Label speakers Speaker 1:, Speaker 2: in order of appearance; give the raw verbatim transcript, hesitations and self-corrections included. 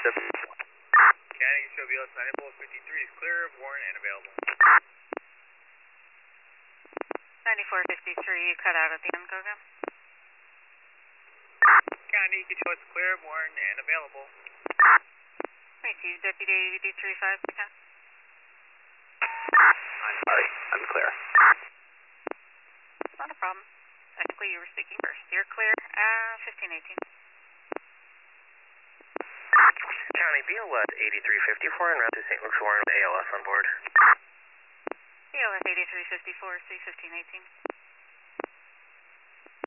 Speaker 1: Scanning, show B L S ninety-four fifty-three is clear, warrant, and available.
Speaker 2: ninety-four fifty-three, you cut out at the end, go again.
Speaker 1: County, you can show it's clear, warrant, and available.
Speaker 2: Wait, you Deputy A D thirty-five, again?
Speaker 3: I'm sorry, I'm clear.
Speaker 2: Not a problem. Technically, you were speaking first. You're clear, uh, fifteen eighteen.
Speaker 3: County, B L S eighty-three fifty-four en route to Saint Luke's warrant with A L S on board.
Speaker 2: B L S eighty-three fifty-four, C fifteen eighteen.